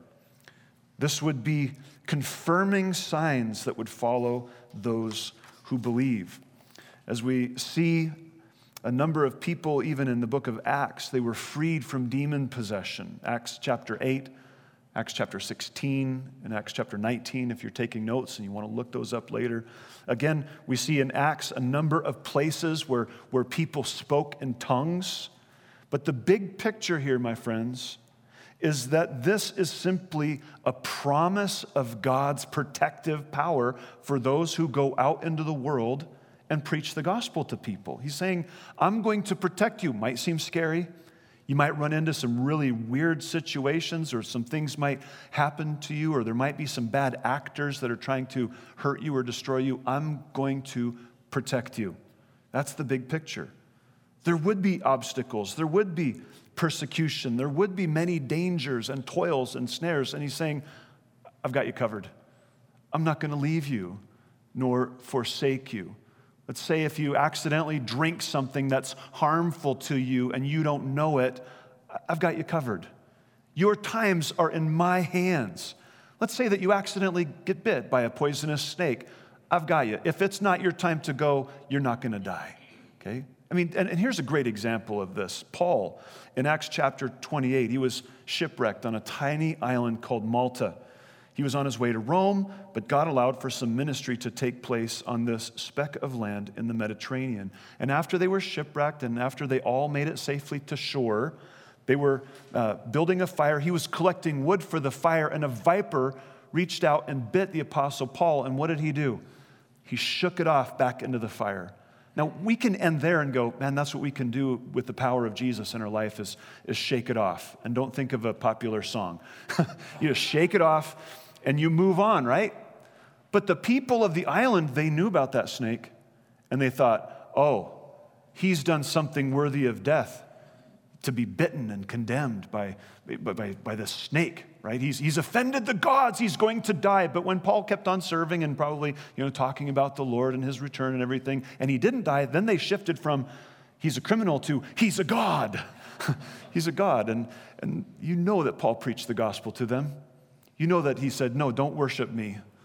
This would be confirming signs that would follow those who believe. As we see a number of people, even in the book of Acts, they were freed from demon possession. Acts chapter eight, Acts chapter sixteen, and Acts chapter nineteen, if you're taking notes and you want to look those up later. Again, we see in Acts a number of places where, where people spoke in tongues. But the big picture here, my friends, is that this is simply a promise of God's protective power for those who go out into the world and preach the gospel to people. He's saying, I'm going to protect you. Might seem scary. You might run into some really weird situations, or some things might happen to you, or there might be some bad actors that are trying to hurt you or destroy you. I'm going to protect you. That's the big picture. There would be obstacles. There would be persecution. There would be many dangers and toils and snares. And he's saying, I've got you covered. I'm not going to leave you nor forsake you. Let's say if you accidentally drink something that's harmful to you and you don't know it, I've got you covered. Your times are in my hands. Let's say that you accidentally get bit by a poisonous snake. I've got you. If it's not your time to go, you're not going to die. Okay? I mean, and, and here's a great example of this. Paul, in Acts chapter twenty-eight, he was shipwrecked on a tiny island called Malta. He was on his way to Rome, but God allowed for some ministry to take place on this speck of land in the Mediterranean. And after they were shipwrecked, and after they all made it safely to shore, they were uh, building a fire. He was collecting wood for the fire, and a viper reached out and bit the Apostle Paul. And what did he do? He shook it off back into the fire. Now, we can end there and go, man, that's what we can do with the power of Jesus in our life is, is shake it off. And don't think of a popular song. You just shake it off and you move on, right? But the people of the island, they knew about that snake, and they thought, oh, he's done something worthy of death, to be bitten and condemned by, by, by, by this snake, right? He's, he's offended the gods, he's going to die. But when Paul kept on serving and probably, you know, talking about the Lord and his return and everything, and he didn't die, then they shifted from he's a criminal to he's a god. He's a god. And, and you know that Paul preached the gospel to them. You know that he said, no, don't worship me.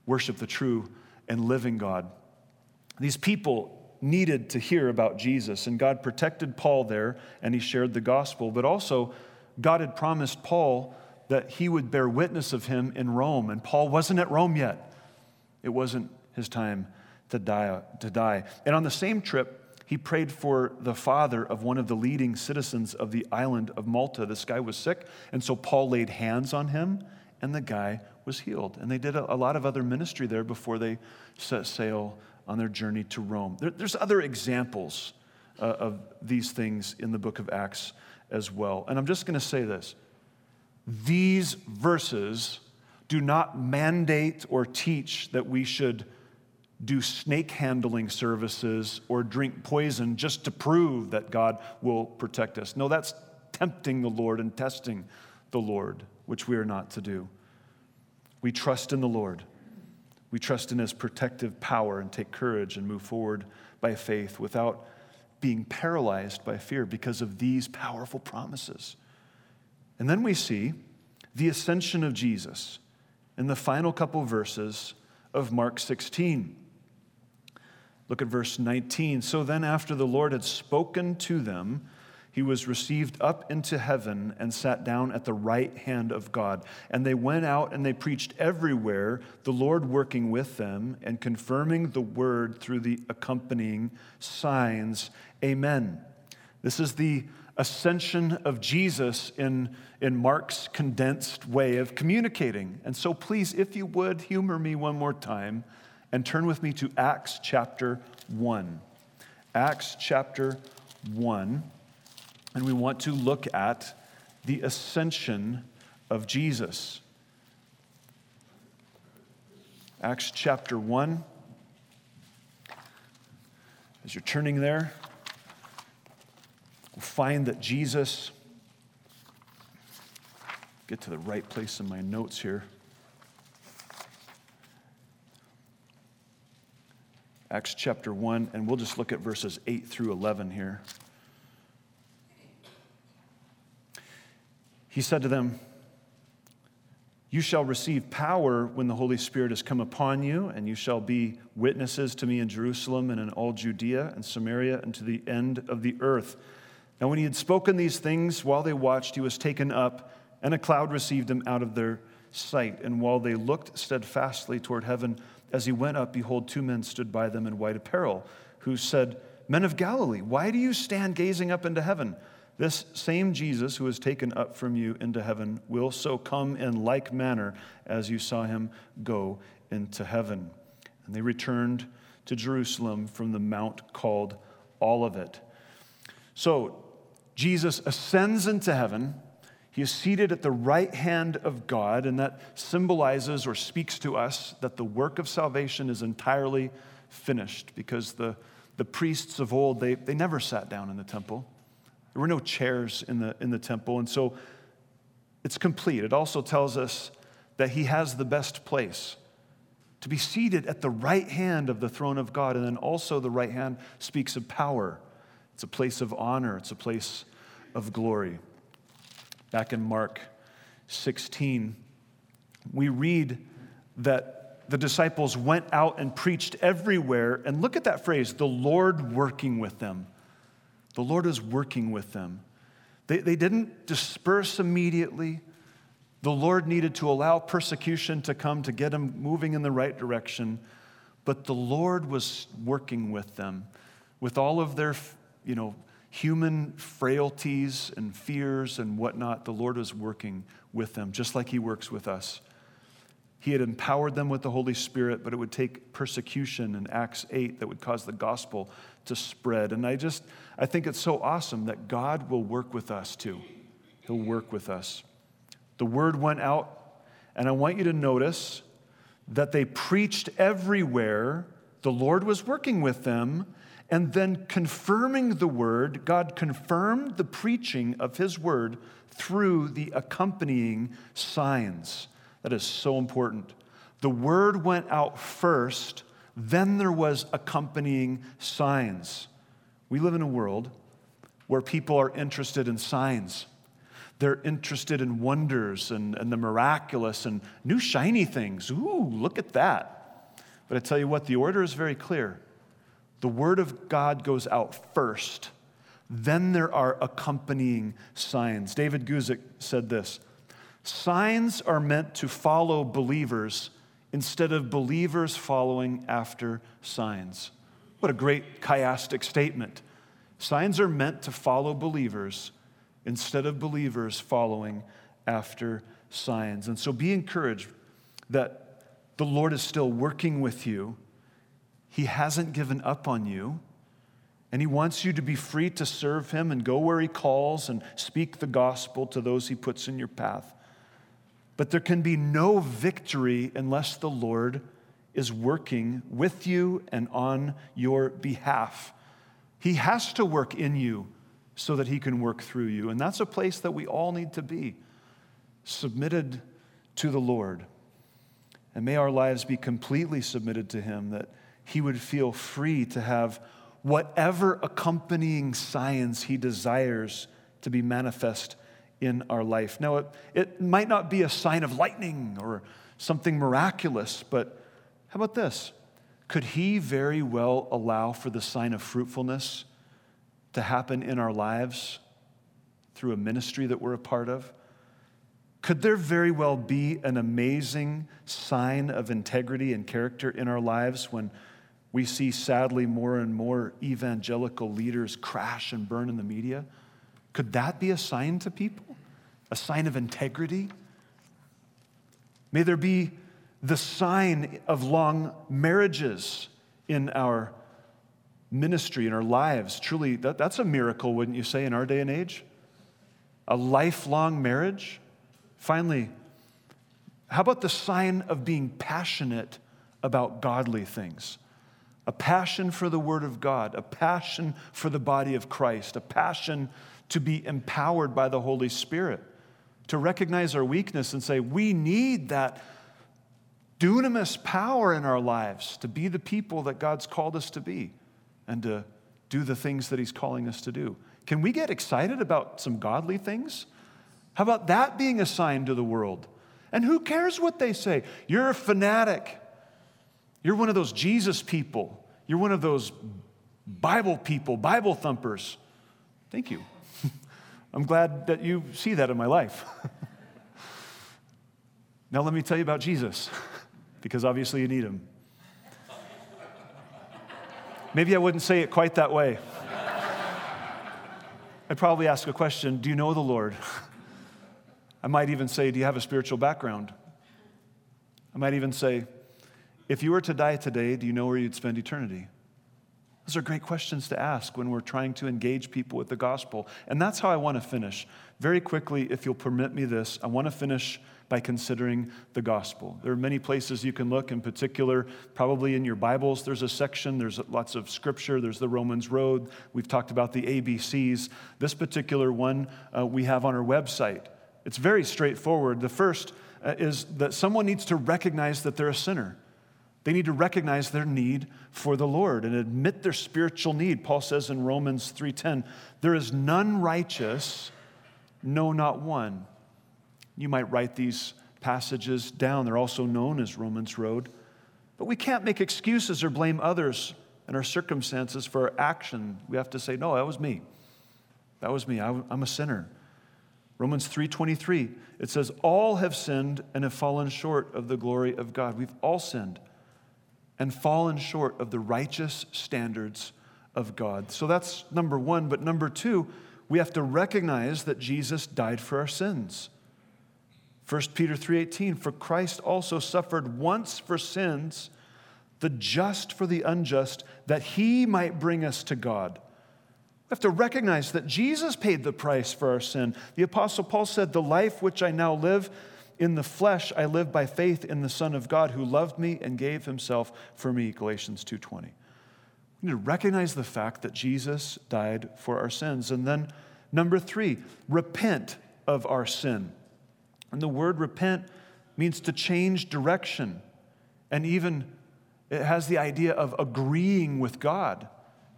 worship the true and living God. These people needed to hear about Jesus, and God protected Paul there, and he shared the gospel. But also, God had promised Paul that he would bear witness of him in Rome, and Paul wasn't at Rome yet. It wasn't his time to die. To die. And on the same trip, he prayed for the father of one of the leading citizens of the island of Malta. This guy was sick, and so Paul laid hands on him, and the guy was healed. And they did a, a lot of other ministry there before they set sail on their journey to Rome. There, there's other examples uh, of these things in the book of Acts as well. And I'm just going to say this. These verses do not mandate or teach that we should do snake handling services or drink poison just to prove that God will protect us. No, that's tempting the Lord and testing the Lord, which we are not to do. We trust in the Lord. We trust in his protective power and take courage and move forward by faith without being paralyzed by fear because of these powerful promises. And then we see the ascension of Jesus in the final couple verses of Mark sixteen. Look at verse nineteen. So then after the Lord had spoken to them, he was received up into heaven and sat down at the right hand of God. And they went out and they preached everywhere, the Lord working with them and confirming the word through the accompanying signs. Amen. This is the ascension of Jesus in, in Mark's condensed way of communicating. And so please, if you would, humor me one more time and turn with me to Acts chapter one. Acts chapter one. And we want to look at the ascension of Jesus. Acts chapter one. As you're turning there, we'll find that Jesus, get to the right place in my notes here. Acts chapter one, and we'll just look at verses eight through eleven here. He said to them, "You shall receive power when the Holy Spirit has come upon you, and you shall be witnesses to me in Jerusalem and in all Judea and Samaria and to the end of the earth." Now when he had spoken these things, while they watched, he was taken up, and a cloud received him out of their sight. And while they looked steadfastly toward heaven, as he went up, behold, two men stood by them in white apparel, who said, "Men of Galilee, why do you stand gazing up into heaven? This same Jesus who was taken up from you into heaven will so come in like manner as you saw him go into heaven." And they returned to Jerusalem from the mount called Olivet. So Jesus ascends into heaven. He is seated at the right hand of God, and that symbolizes or speaks to us that the work of salvation is entirely finished, because the, the priests of old, they, they never sat down in the temple. There were no chairs in the, in the temple, and so it's complete. It also tells us that he has the best place, to be seated at the right hand of the throne of God, and then also the right hand speaks of power. It's a place of honor. It's a place of glory. Back in Mark sixteen, we read that the disciples went out and preached everywhere, and look at that phrase, the Lord working with them. The Lord is working with them. They, they didn't disperse immediately. The Lord needed to allow persecution to come to get them moving in the right direction. But the Lord was working with them. With all of their, you know, human frailties and fears and whatnot, the Lord was working with them, just like he works with us. He had empowered them with the Holy Spirit, but it would take persecution in Acts eight that would cause the gospel to spread. And I just, I think it's so awesome that God will work with us too. He'll work with us. The word went out, and I want you to notice that they preached everywhere. The Lord was working with them, and then confirming the word, God confirmed the preaching of his word through the accompanying signs. That is so important. The word went out first, then there was accompanying signs. We live in a world where people are interested in signs. They're interested in wonders and, and the miraculous and new shiny things. Ooh, look at that. But I tell you what, the order is very clear. The word of God goes out first. Then there are accompanying signs. David Guzik said this, signs are meant to follow believers instead of believers following after signs. What a great chiastic statement. Signs are meant to follow believers instead of believers following after signs. And so be encouraged that the Lord is still working with you. He hasn't given up on you. And he wants you to be free to serve him and go where he calls and speak the gospel to those he puts in your path. But there can be no victory unless the Lord is working with you and on your behalf. He has to work in you so that he can work through you. And that's a place that we all need to be, submitted to the Lord. And may our lives be completely submitted to him, that he would feel free to have whatever accompanying signs he desires to be manifest in our life. Now, it, it might not be a sign of lightning or something miraculous, but how about this? Could he very well allow for the sign of fruitfulness to happen in our lives through a ministry that we're a part of? Could there very well be an amazing sign of integrity and character in our lives when we see, sadly, more and more evangelical leaders crash and burn in the media? Could that be a sign to people? A sign of integrity? May there be the sign of long marriages in our ministry, in our lives. Truly, that, that's a miracle, wouldn't you say, in our day and age? A lifelong marriage? Finally, how about the sign of being passionate about godly things? A passion for the Word of God, a passion for the body of Christ, a passion to be empowered by the Holy Spirit, to recognize our weakness and say, we need that dunamis power in our lives to be the people that God's called us to be and to do the things that he's calling us to do. Can we get excited about some godly things? How about that being a sign to the world? And who cares what they say? You're a fanatic. You're one of those Jesus people. You're one of those Bible people, Bible thumpers. Thank you. I'm glad that you see that in my life. Now let me tell you about Jesus, because obviously you need him. Maybe I wouldn't say it quite that way. I'd probably ask a question, do you know the Lord? I might even say, do you have a spiritual background? I might even say, if you were to die today, do you know where you'd spend eternity? Those are great questions to ask when we're trying to engage people with the gospel. And that's how I want to finish. Very quickly, if you'll permit me this, I want to finish by considering the gospel. There are many places you can look, in particular, probably in your Bibles, there's a section, there's lots of scripture, there's the Romans Road, we've talked about the A B Cs. This particular one uh, we have on our website. It's very straightforward. The first uh, is that someone needs to recognize that they're a sinner. They need to recognize their need for the Lord and admit their spiritual need. Paul says in Romans three ten, there is none righteous, no, not one. You might write these passages down. They're also known as Romans Road. But we can't make excuses or blame others and our circumstances for our action. We have to say, no, that was me. That was me. I'm a sinner. Romans three twenty-three, it says, all have sinned and have fallen short of the glory of God. We've all sinned and fallen short of the righteous standards of God. So that's number one. But number two, we have to recognize that Jesus died for our sins. First Peter three eighteen, for Christ also suffered once for sins, the just for the unjust, that he might bring us to God. We have to recognize that Jesus paid the price for our sin. The Apostle Paul said, the life which I now live in the flesh, I live by faith in the Son of God who loved me and gave himself for me, Galatians two twenty. We need to recognize the fact that Jesus died for our sins. And then number three, repent of our sin. And the word repent means to change direction. And even it has the idea of agreeing with God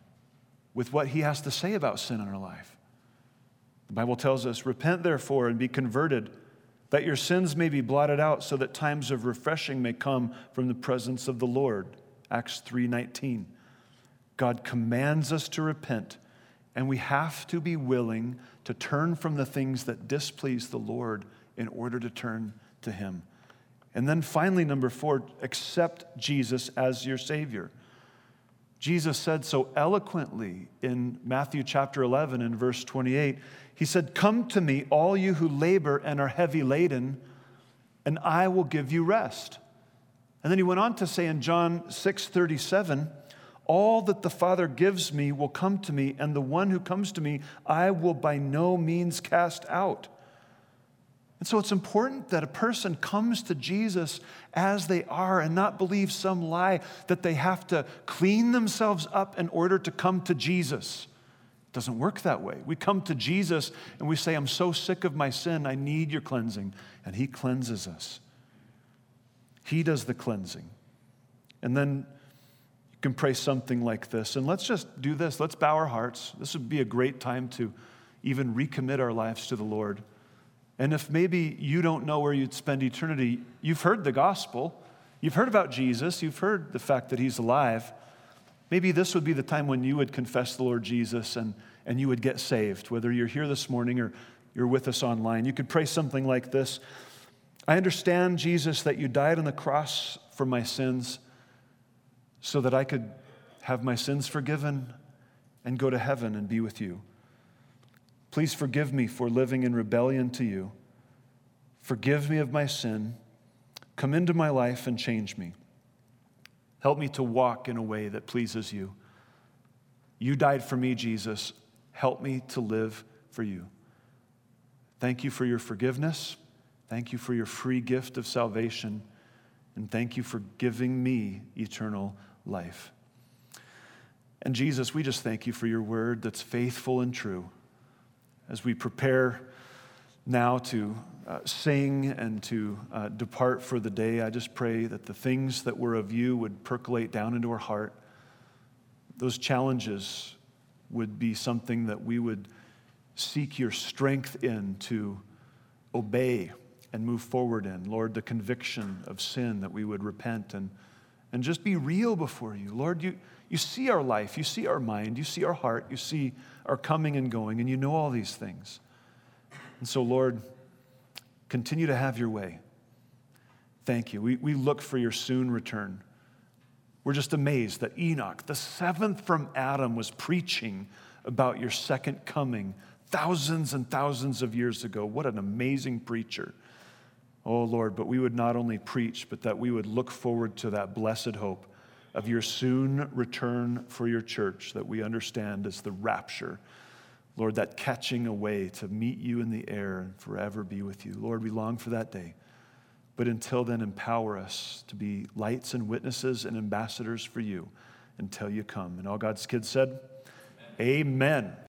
with what he has to say about sin in our life. The Bible tells us, repent therefore and be converted, that your sins may be blotted out so that times of refreshing may come from the presence of the Lord. Acts three nineteen. God commands us to repent, and we have to be willing to turn from the things that displease the Lord in order to turn to him. And then finally, number four, accept Jesus as your Savior. Jesus said so eloquently in Matthew chapter eleven and verse twenty-eight. He said, "Come to me, all you who labor and are heavy laden, and I will give you rest." And then he went on to say in John six thirty-seven, "All that the Father gives me will come to me, and the one who comes to me I will by no means cast out." And so it's important that a person comes to Jesus as they are and not believe some lie that they have to clean themselves up in order to come to Jesus. It doesn't work that way. We come to Jesus and we say, "I'm so sick of my sin, I need your cleansing." And he cleanses us. He does the cleansing. And then you can pray something like this. And let's just do this. Let's bow our hearts. This would be a great time to even recommit our lives to the Lord. And if maybe you don't know where you'd spend eternity, you've heard the gospel. You've heard about Jesus. You've heard the fact that he's alive. Maybe this would be the time when you would confess the Lord Jesus and, and you would get saved, whether you're here this morning or you're with us online. You could pray something like this. "I understand, Jesus, that you died on the cross for my sins so that I could have my sins forgiven and go to heaven and be with you. Please forgive me for living in rebellion to you. Forgive me of my sin. Come into my life and change me. Help me to walk in a way that pleases you. You died for me, Jesus. Help me to live for you. Thank you for your forgiveness. Thank you for your free gift of salvation. And thank you for giving me eternal life." And Jesus, we just thank you for your word that's faithful and true. As we prepare now to uh, sing and to uh, depart for the day, I just pray that the things that were of you would percolate down into our heart. Those challenges would be something that we would seek your strength in to obey and move forward in. Lord, the conviction of sin, that we would repent and, and just be real before you. Lord, you, you see our life, you see our mind, you see our heart, you see our coming and going, and you know all these things. And so, Lord, continue to have your way. Thank you. We, we look for your soon return. We're just amazed that Enoch, the seventh from Adam, was preaching about your second coming thousands and thousands of years ago. What an amazing preacher. Oh, Lord, but we would not only preach, but that we would look forward to that blessed hope of your soon return for your church that we understand as the rapture. Lord, that catching away to meet you in the air and forever be with you. Lord, we long for that day. But until then, empower us to be lights and witnesses and ambassadors for you until you come. And all God's kids said, Amen. Amen.